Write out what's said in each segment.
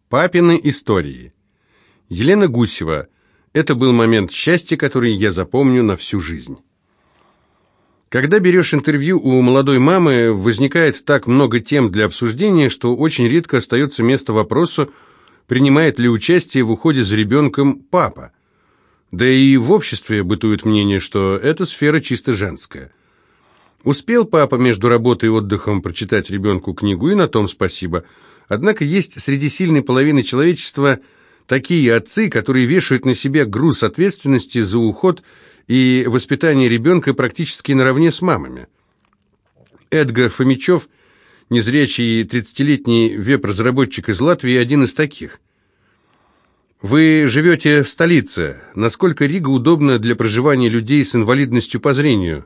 Папины истории. Елена Гусева. Это был момент счастья, который я запомню на всю жизнь. Когда берешь интервью у молодой мамы, возникает так много тем для обсуждения, что очень редко остается место вопросу, принимает ли участие в уходе за ребенком папа. Да и в обществе бытует мнение, что эта сфера чисто женская. Успел папа между работой и отдыхом прочитать ребенку книгу, и на том спасибо. Однако есть среди сильной половины человечества такие отцы, которые вешают на себя груз ответственности за уход и воспитание ребенка практически наравне с мамами. Эдгар Фомичев, незрячий 30-летний веб-разработчик из Латвии, один из таких. Вы живете в столице. Насколько Рига удобна для проживания людей с инвалидностью по зрению?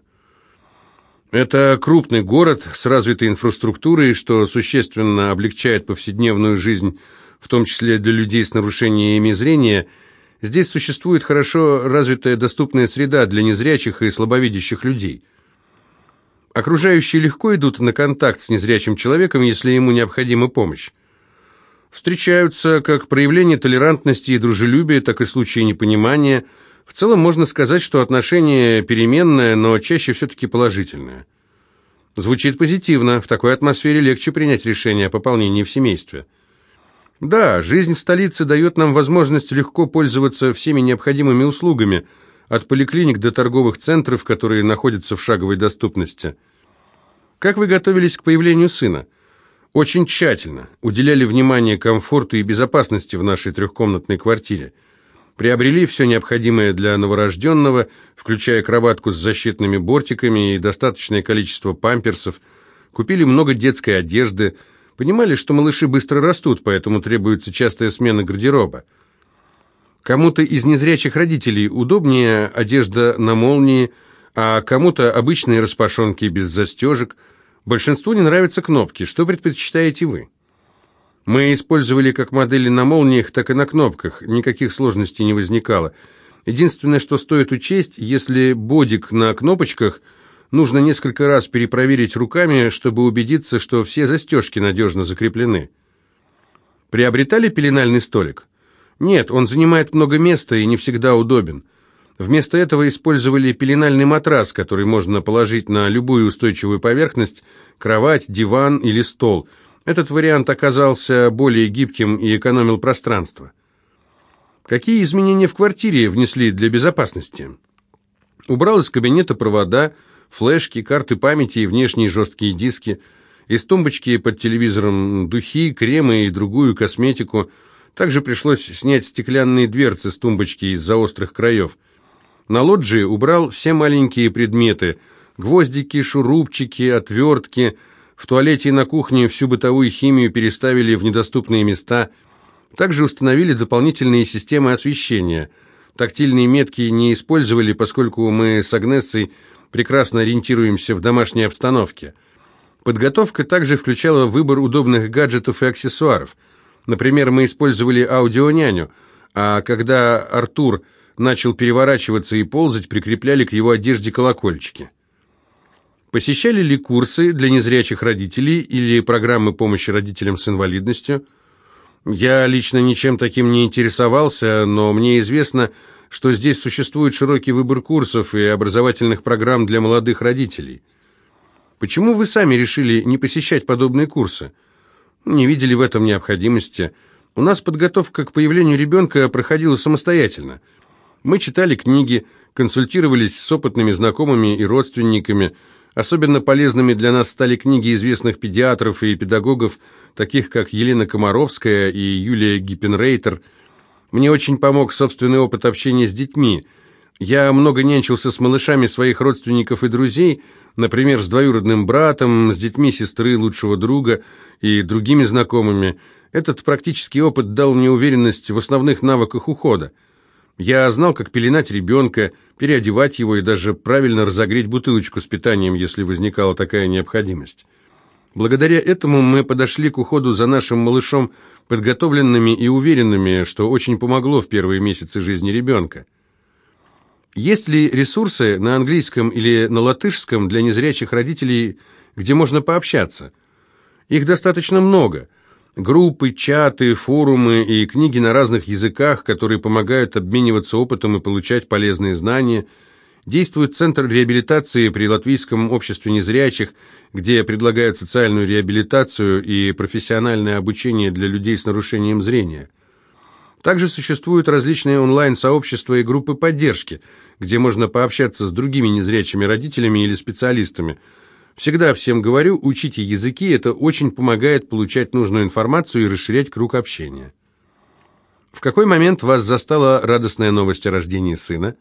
Это крупный город с развитой инфраструктурой, что существенно облегчает повседневную жизнь, в том числе для людей с нарушениями зрения. Здесь существует хорошо развитая доступная среда для незрячих и слабовидящих людей. Окружающие легко идут на контакт с незрячим человеком, если ему необходима помощь. Встречаются как проявление толерантности и дружелюбия, так и случаи непонимания. В целом можно сказать, что отношение переменное, но чаще все-таки положительное. Звучит позитивно, в такой атмосфере легче принять решение о пополнении в семействе. Да, жизнь в столице дает нам возможность легко пользоваться всеми необходимыми услугами, от поликлиник до торговых центров, которые находятся в шаговой доступности. Как вы готовились к появлению сына? Очень тщательно, уделяли внимание комфорту и безопасности в нашей трехкомнатной квартире. Приобрели все необходимое для новорожденного, включая кроватку с защитными бортиками и достаточное количество памперсов, купили много детской одежды, понимали, что малыши быстро растут, поэтому требуется частая смена гардероба. Кому-то из незрячих родителей удобнее одежда на молнии, а кому-то обычные распашонки без застежек. Большинству не нравятся кнопки. Что предпочитаете вы? Мы использовали как модели на молниях, так и на кнопках. Никаких сложностей не возникало. Единственное, что стоит учесть, если бодик на кнопочках, нужно несколько раз перепроверить руками, чтобы убедиться, что все застежки надежно закреплены. Приобретали пеленальный столик? Нет, он занимает много места и не всегда удобен. Вместо этого использовали пеленальный матрас, который можно положить на любую устойчивую поверхность, кровать, диван или стол. Этот вариант оказался более гибким и экономил пространство. Какие изменения в квартире внесли для безопасности? Убрал из кабинета провода, флешки, карты памяти и внешние жесткие диски, из тумбочки под телевизором духи, кремы и другую косметику. Также пришлось снять стеклянные дверцы с тумбочки из-за острых краев. На лоджии убрал все маленькие предметы – гвоздики, шурупчики, отвертки. В туалете и на кухне всю бытовую химию переставили в недоступные места. Также установили дополнительные системы освещения. Тактильные метки не использовали, поскольку мы с Агнессой прекрасно ориентируемся в домашней обстановке. Подготовка также включала выбор удобных гаджетов и аксессуаров. Например, мы использовали аудионяню, а когда Артур начал переворачиваться и ползать, прикрепляли к его одежде колокольчики. Посещали ли курсы для незрячих родителей или программы помощи родителям с инвалидностью? Я лично ничем таким не интересовался, но мне известно, что здесь существует широкий выбор курсов и образовательных программ для молодых родителей. Почему вы сами решили не посещать подобные курсы? Не видели в этом необходимости. У нас подготовка к появлению ребенка проходила самостоятельно. Мы читали книги, консультировались с опытными знакомыми и родственниками. Особенно полезными для нас стали книги известных педиатров и педагогов, таких как Елена Комаровская и Юлия Гиппенрейтер. Мне очень помог собственный опыт общения с детьми. Я много нянчился с малышами своих родственников и друзей, например, с двоюродным братом, с детьми сестры, лучшего друга и другими знакомыми. Этот практический опыт дал мне уверенность в основных навыках ухода. Я знал, как пеленать ребенка, переодевать его и даже правильно разогреть бутылочку с питанием, если возникала такая необходимость. Благодаря этому мы подошли к уходу за нашим малышом подготовленными и уверенными, что очень помогло в первые месяцы жизни ребенка. Есть ли ресурсы на английском или на латышском для незрячих родителей, где можно пообщаться? Их достаточно много. Группы, чаты, форумы и книги на разных языках, которые помогают обмениваться опытом и получать полезные знания. Действует Центр реабилитации при Латвийском обществе незрячих, где предлагают социальную реабилитацию и профессиональное обучение для людей с нарушением зрения. Также существуют различные онлайн-сообщества и группы поддержки, где можно пообщаться с другими незрячими родителями или специалистами. Всегда всем говорю, учите языки, это очень помогает получать нужную информацию и расширять круг общения. В какой момент вас застала радостная новость о рождении сына?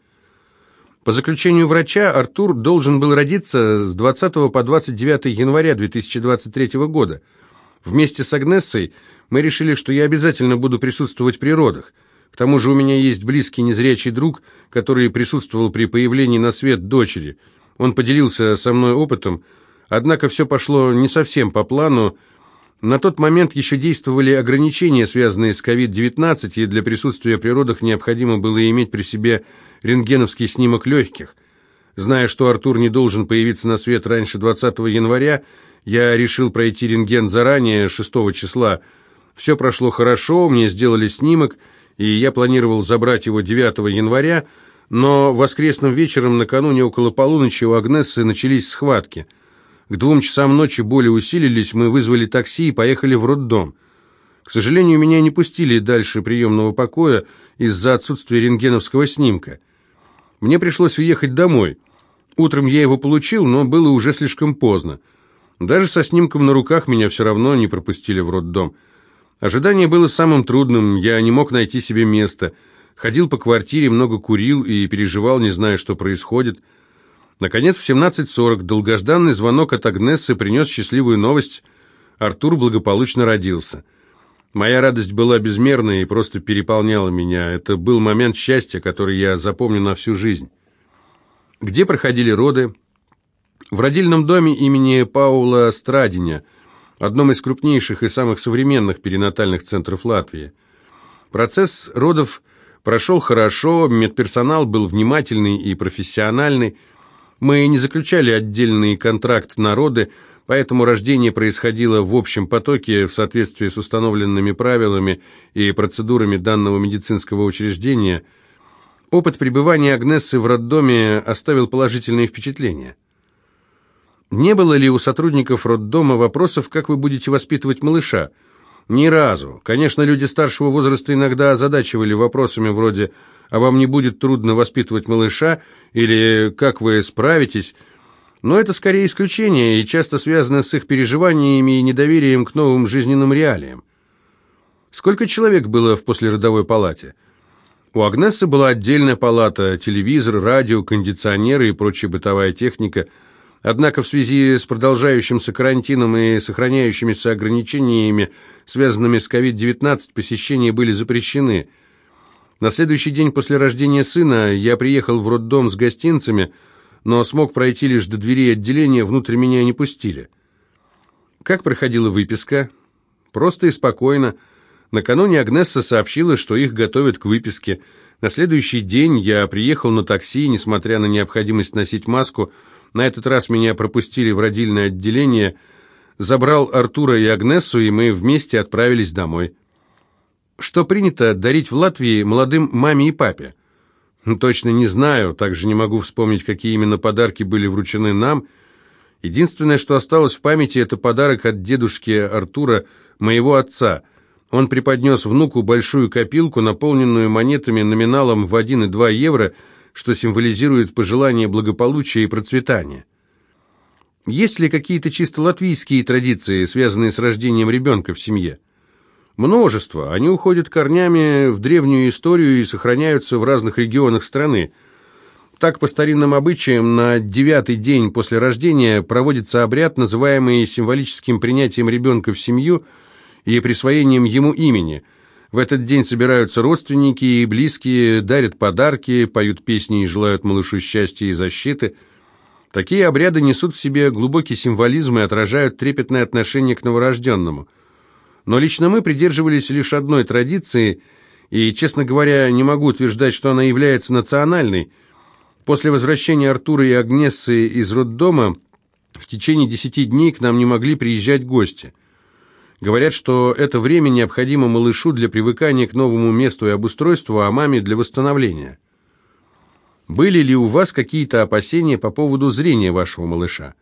По заключению врача, Артур должен был родиться с 20 по 29 января 2023 года. Вместе с Агнессой мы решили, что я обязательно буду присутствовать при родах. К тому же у меня есть близкий незрячий друг, который присутствовал при появлении на свет дочери. Он поделился со мной опытом, однако все пошло не совсем по плану. На тот момент еще действовали ограничения, связанные с COVID-19, и для присутствия при родах необходимо было иметь при себе рентгеновский снимок легких. Зная, что Артур не должен появиться на свет января 20 января, я решил пройти рентген заранее, 6 числа. Все прошло хорошо, мне сделали снимок, и я планировал забрать его 9 января, но воскресным вечером накануне около полуночи у Агнессы начались схватки. К 2 часам ночи боли усилились, мы вызвали такси и поехали в роддом. К сожалению, меня не пустили дальше приемного покоя из-за отсутствия рентгеновского снимка. Мне пришлось уехать домой. Утром я его получил, но было уже слишком поздно. Даже со снимком на руках меня все равно не пропустили в роддом. Ожидание было самым трудным, я не мог найти себе места. Ходил по квартире, много курил и переживал, не зная, что происходит. Наконец, в 17:40 долгожданный звонок от Агнессы принес счастливую новость. Артур благополучно родился. Моя радость была безмерной и просто переполняла меня. Это был момент счастья, который я запомню на всю жизнь. Где проходили роды? В родильном доме имени Паула Страдиня, одном из крупнейших и самых современных перинатальных центров Латвии. Процесс родов прошел хорошо, медперсонал был внимательный и профессиональный. Мы не заключали отдельный контракт на роды, поэтому рождение происходило в общем потоке в соответствии с установленными правилами и процедурами данного медицинского учреждения. Опыт пребывания Агнессы в роддоме оставил положительные впечатления. Не было ли у сотрудников роддома вопросов, как вы будете воспитывать малыша? Ни разу. Конечно, люди старшего возраста иногда озадачивали вопросами вроде «А вам не будет трудно воспитывать малыша?» или «Как вы справитесь?». Но это скорее исключение и часто связано с их переживаниями и недоверием к новым жизненным реалиям. Сколько человек было в послеродовой палате? У Агнессы была отдельная палата, телевизор, радио, кондиционеры и прочая бытовая техника. Однако в связи с продолжающимся карантином и сохраняющимися ограничениями, связанными с COVID-19, посещения были запрещены. На следующий день после рождения сына я приехал в роддом с гостинцами, но смог пройти лишь до дверей отделения, внутрь меня не пустили. Как проходила выписка? Просто и спокойно. Накануне Агнесса сообщила, что их готовят к выписке. На следующий день я приехал на такси, несмотря на необходимость носить маску. На этот раз меня пропустили в родильное отделение, забрал Артура и Агнессу, и мы вместе отправились домой. Что принято дарить в Латвии молодым маме и папе? Точно не знаю, также не могу вспомнить, какие именно подарки были вручены нам. Единственное, что осталось в памяти, это подарок от дедушки Артура, моего отца. Он преподнес внуку большую копилку, наполненную монетами номиналом в 1 и 2 евро, что символизирует пожелание благополучия и процветания. Есть ли какие-то чисто латвийские традиции, связанные с рождением ребенка в семье? Множество. Они уходят корнями в древнюю историю и сохраняются в разных регионах страны. Так, по старинным обычаям, на 9-й день после рождения проводится обряд, называемый символическим принятием ребенка в семью и присвоением ему имени. В этот день собираются родственники и близкие, дарят подарки, поют песни и желают малышу счастья и защиты. Такие обряды несут в себе глубокий символизм и отражают трепетное отношение к новорожденному. Но лично мы придерживались лишь одной традиции, и, честно говоря, не могу утверждать, что она является национальной. После возвращения Артура и Агнессы из роддома в течение 10 дней к нам не могли приезжать гости. Говорят, что это время необходимо малышу для привыкания к новому месту и обустройству, а маме для восстановления. Были ли у вас какие-то опасения по поводу зрения вашего малыша?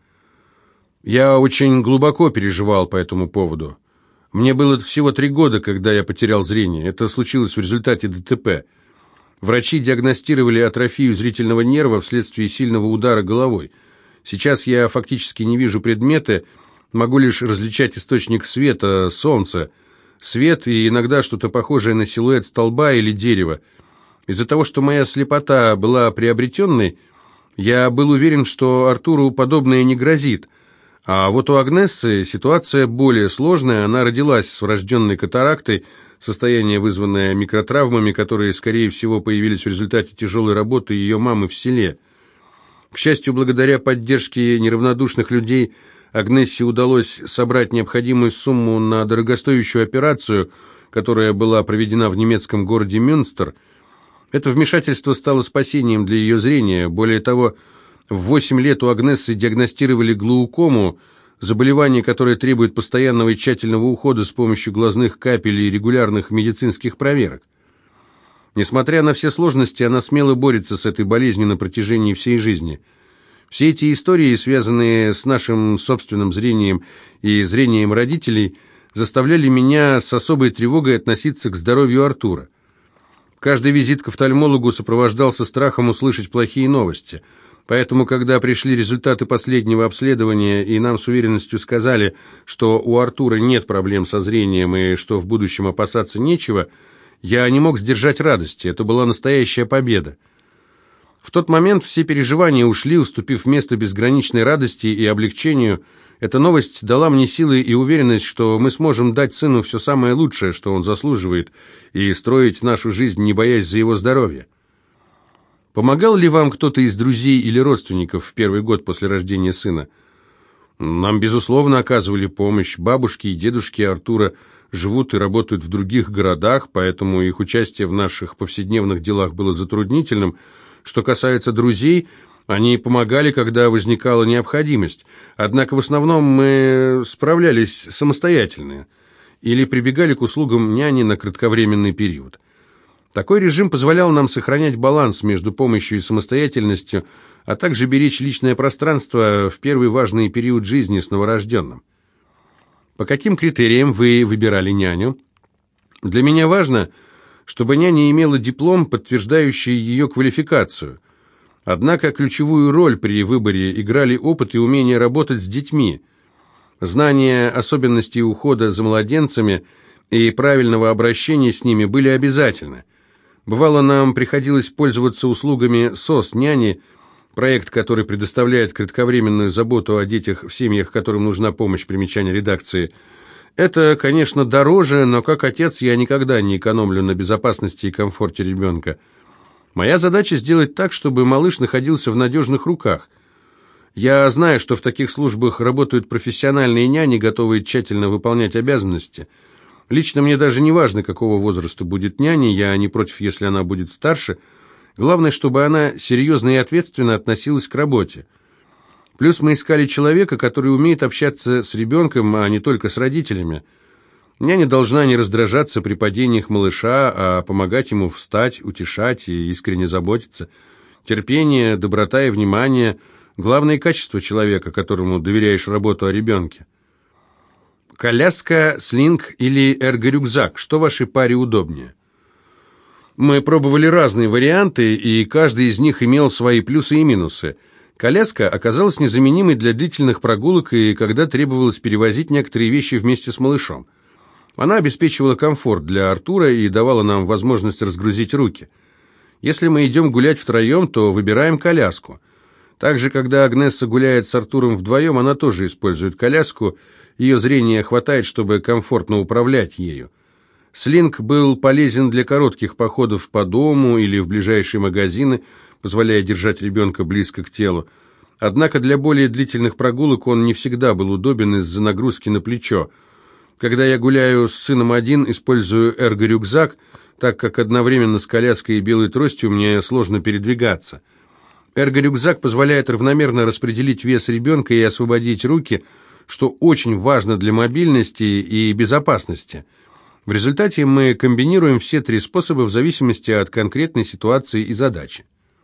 Я очень глубоко переживал по этому поводу. Мне было всего 3 года, когда я потерял зрение. Это случилось в результате ДТП. Врачи диагностировали атрофию зрительного нерва вследствие сильного удара головой. Сейчас я фактически не вижу предметы, могу лишь различать источник света, солнце, свет и иногда что-то похожее на силуэт столба или дерева. Из-за того, что моя слепота была приобретенной, я был уверен, что Артуру подобное не грозит. А вот у Агнессы ситуация более сложная, она родилась с врожденной катарактой, состояние, вызванное микротравмами, которые, скорее всего, появились в результате тяжелой работы ее мамы в селе. К счастью, благодаря поддержке неравнодушных людей, Агнессе удалось собрать необходимую сумму на дорогостоящую операцию, которая была проведена в немецком городе Мюнстер. Это вмешательство стало спасением для ее зрения. Более того, в 8 лет у Агнессы диагностировали глаукому, заболевание, которое требует постоянного и тщательного ухода с помощью глазных капель и регулярных медицинских проверок. Несмотря на все сложности, она смело борется с этой болезнью на протяжении всей жизни. Все эти истории, связанные с нашим собственным зрением и зрением родителей, заставляли меня с особой тревогой относиться к здоровью Артура. Каждый визит к офтальмологу сопровождался страхом услышать плохие новости. Поэтому, когда пришли результаты последнего обследования, и нам с уверенностью сказали, что у Артура нет проблем со зрением и что в будущем опасаться нечего, я не мог сдержать радости. Это была настоящая победа. В тот момент все переживания ушли, уступив место безграничной радости и облегчению. Эта новость дала мне силы и уверенность, что мы сможем дать сыну все самое лучшее, что он заслуживает, и строить нашу жизнь, не боясь за его здоровье. Помогал ли вам кто-то из друзей или родственников в первый год после рождения сына? Нам, безусловно, оказывали помощь. Бабушки и дедушки Артура живут и работают в других городах, поэтому их участие в наших повседневных делах было затруднительным. Что касается друзей, они помогали, когда возникала необходимость. Однако в основном мы справлялись самостоятельно или прибегали к услугам няни на кратковременный период. Такой режим позволял нам сохранять баланс между помощью и самостоятельностью, а также беречь личное пространство в первый важный период жизни с новорожденным. По каким критериям вы выбирали няню? Для меня важно, чтобы няня имела диплом, подтверждающий ее квалификацию. Однако ключевую роль при выборе играли опыт и умение работать с детьми. Знание особенностей ухода за младенцами и правильного обращения с ними были обязательны. Бывало, нам приходилось пользоваться услугами СОС-няни, проект, который предоставляет кратковременную заботу о детях в семьях, которым нужна помощь, примечание редакции. Это, конечно, дороже, но как отец я никогда не экономлю на безопасности и комфорте ребенка. Моя задача сделать так, чтобы малыш находился в надежных руках. Я знаю, что в таких службах работают профессиональные няни, готовые тщательно выполнять обязанности. Лично мне даже не важно, какого возраста будет няня, я не против, если она будет старше. Главное, чтобы она серьезно и ответственно относилась к работе. Плюс мы искали человека, который умеет общаться с ребенком, а не только с родителями. Няня должна не раздражаться при падениях малыша, а помогать ему встать, утешать и искренне заботиться. Терпение, доброта и внимание – главные качества человека, которому доверяешь работу о ребенке. Коляска, слинг или эрго-рюкзак? Что вашей паре удобнее? Мы пробовали разные варианты, и каждый из них имел свои плюсы и минусы. Коляска оказалась незаменимой для длительных прогулок и когда требовалось перевозить некоторые вещи вместе с малышом. Она обеспечивала комфорт для Артура и давала нам возможность разгрузить руки. Если мы идем гулять втроем, то выбираем коляску. Также, когда Агнесса гуляет с Артуром вдвоем, она тоже использует коляску. Ее зрение хватает, чтобы комфортно управлять ею. Слинг был полезен для коротких походов по дому или в ближайшие магазины, позволяя держать ребенка близко к телу. Однако для более длительных прогулок он не всегда был удобен из-за нагрузки на плечо. Когда я гуляю с сыном один, использую эрго-рюкзак, так как одновременно с коляской и белой тростью мне сложно передвигаться. Эрго-рюкзак позволяет равномерно распределить вес ребенка и освободить руки, что очень важно для мобильности и безопасности. В результате мы комбинируем все три способа в зависимости от конкретной ситуации и задачи.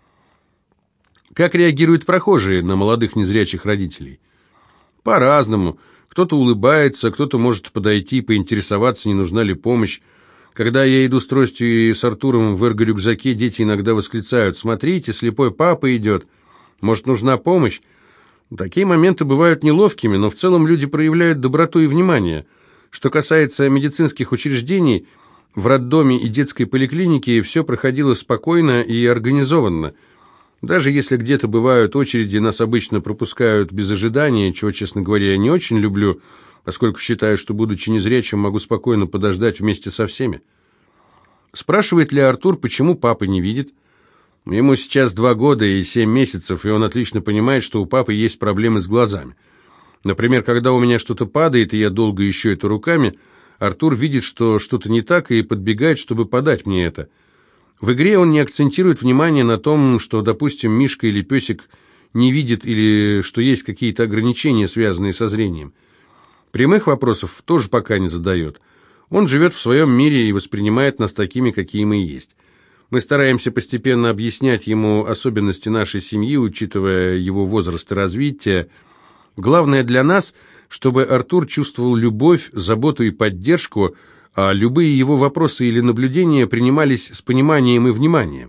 Как реагируют прохожие на молодых незрячих родителей? По-разному. Кто-то улыбается, кто-то может подойти, поинтересоваться, не нужна ли помощь. Когда я иду с тростью и с Артуром в эрго-рюкзаке, дети иногда восклицают: «Смотрите, слепой папа идет. Может, нужна помощь?» Такие моменты бывают неловкими, но в целом люди проявляют доброту и внимание. Что касается медицинских учреждений, в роддоме и детской поликлинике все проходило спокойно и организованно. Даже если где-то бывают очереди, нас обычно пропускают без ожидания, чего, честно говоря, я не очень люблю, поскольку считаю, что, будучи незрячим, могу спокойно подождать вместе со всеми. Спрашивает ли Артур, почему папа не видит? Ему сейчас 2 года и 7 месяцев, и он отлично понимает, что у папы есть проблемы с глазами. Например, когда у меня что-то падает, и я долго ищу это руками, Артур видит, что что-то не так, и подбегает, чтобы подать мне это. В игре он не акцентирует внимание на том, что, допустим, Мишка или песик не видит, или что есть какие-то ограничения, связанные со зрением. Прямых вопросов тоже пока не задает. Он живет в своем мире и воспринимает нас такими, какие мы есть. Мы стараемся постепенно объяснять ему особенности нашей семьи, учитывая его возраст и развитие. Главное для нас, чтобы Артур чувствовал любовь, заботу и поддержку, а любые его вопросы или наблюдения принимались с пониманием и вниманием.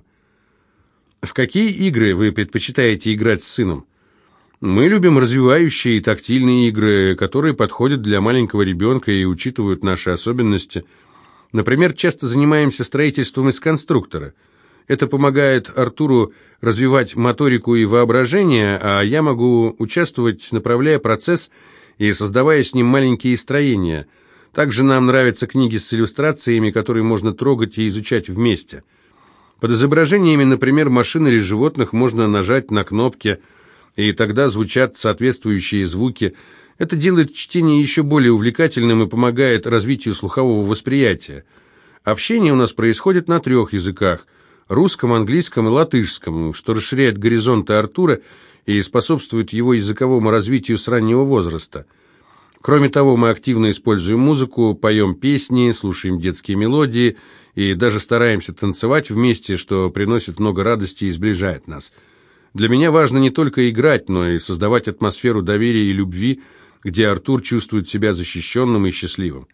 В какие игры вы предпочитаете играть с сыном? Мы любим развивающие и тактильные игры, которые подходят для маленького ребенка и учитывают наши особенности. Например, часто занимаемся строительством из конструктора. Это помогает Артуру развивать моторику и воображение, а я могу участвовать, направляя процесс и создавая с ним маленькие строения. Также нам нравятся книги с иллюстрациями, которые можно трогать и изучать вместе. Под изображениями, например, машин или животных можно нажать на кнопки, и тогда звучат соответствующие звуки. Это делает чтение еще более увлекательным и помогает развитию слухового восприятия. Общение у нас происходит на 3 языках – русском, английском и латышском, что расширяет горизонты Артура и способствует его языковому развитию с раннего возраста. Кроме того, мы активно используем музыку, поем песни, слушаем детские мелодии и даже стараемся танцевать вместе, что приносит много радости и сближает нас. Для меня важно не только играть, но и создавать атмосферу доверия и любви, где Артур чувствует себя защищенным и счастливым.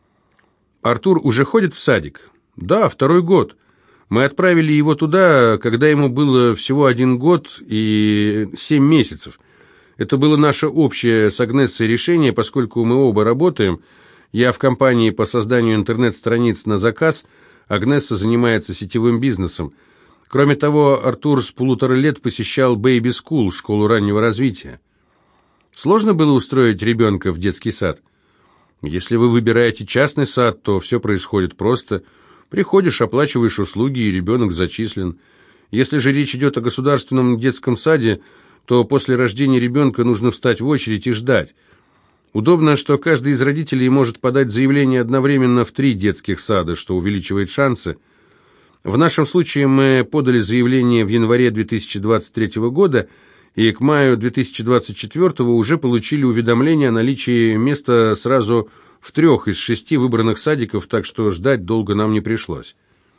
Артур уже ходит в садик? Да, 2 год. Мы отправили его туда, когда ему было всего 1 год и 7 месяцев. Это было наше общее с Агнессой решение, поскольку мы оба работаем. Я в компании по созданию интернет-страниц на заказ, Агнесса занимается сетевым бизнесом. Кроме того, Артур с 1,5 лет посещал Baby School, школу раннего развития. Сложно было устроить ребенка в детский сад? Если вы выбираете частный сад, то все происходит просто. Приходишь, оплачиваешь услуги, и ребенок зачислен. Если же речь идет о государственном детском саде, то после рождения ребенка нужно встать в очередь и ждать. Удобно, что каждый из родителей может подать заявление одновременно в 3 детских сада, что увеличивает шансы. В нашем случае мы подали заявление в январе 2023 года, и к маю 2024 уже получили уведомление о наличии места сразу в 3 из 6 выбранных садиков, так что ждать долго нам не пришлось.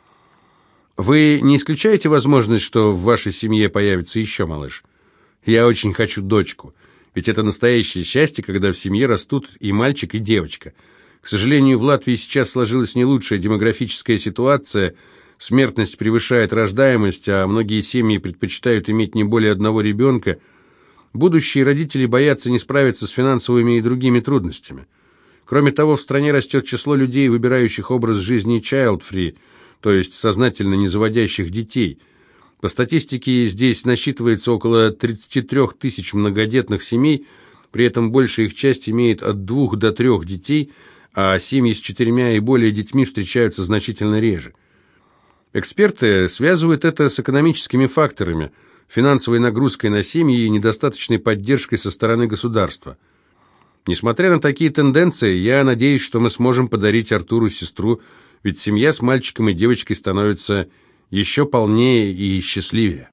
Вы не исключаете возможность, что в вашей семье появится еще малыш? Я очень хочу дочку, ведь это настоящее счастье, когда в семье растут и мальчик, и девочка. К сожалению, в Латвии сейчас сложилась не лучшая демографическая ситуация, смертность превышает рождаемость, а многие семьи предпочитают иметь не более 1 ребенка. Будущие родители боятся не справиться с финансовыми и другими трудностями. Кроме того, в стране растет число людей, выбирающих образ жизни child-free, то есть сознательно не заводящих детей. По статистике, здесь насчитывается около 33 тысяч многодетных семей, при этом большая их часть имеет от 2 до 3 детей, а семьи с 4 и более детьми встречаются значительно реже. Эксперты связывают это с экономическими факторами, финансовой нагрузкой на семьи и недостаточной поддержкой со стороны государства. Несмотря на такие тенденции, я надеюсь, что мы сможем подарить Артуру сестру, ведь семья с мальчиком и девочкой становится еще полнее и счастливее.